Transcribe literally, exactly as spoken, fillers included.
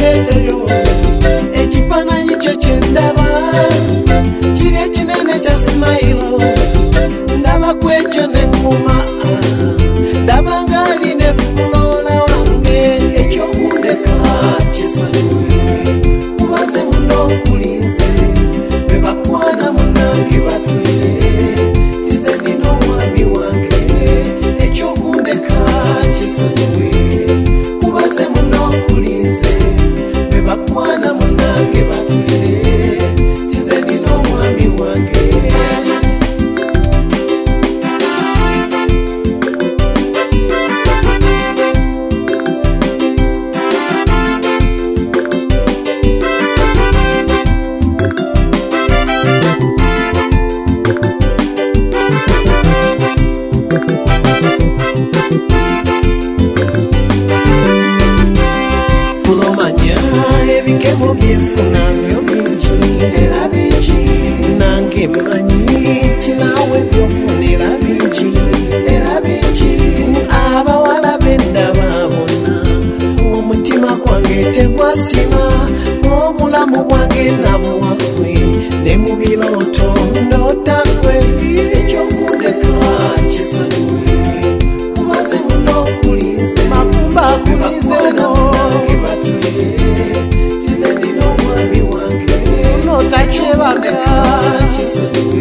bandeeteyo ekifaananyi kyo kye ndaba kiri ekinene kya simayiro ndaba ku ekyo neŋŋuma ndaba ng'ali ne fuloola wange ekyokundeka kisonyiwe kubaze muno nkulinze be bakwana munnange batulire kize nina omwami wange ekyokundeka kisonyiwe kubaze muno nkulinze be bakwana munnange batulire kize nina omwami wange. Ebikemo byenfuna byo bingi era bingi nange mmanyi ti naawe byofunira bingi era bingi abawala bendaba bonna omutima gwange tegwasima n'obulamu bwange nabuwagwe ne mu birooto ndootakwe ekyokundeka kisonyiwe kubaze muno nkulinze makumba akulinze nange batulire tachebaga kisonyiwe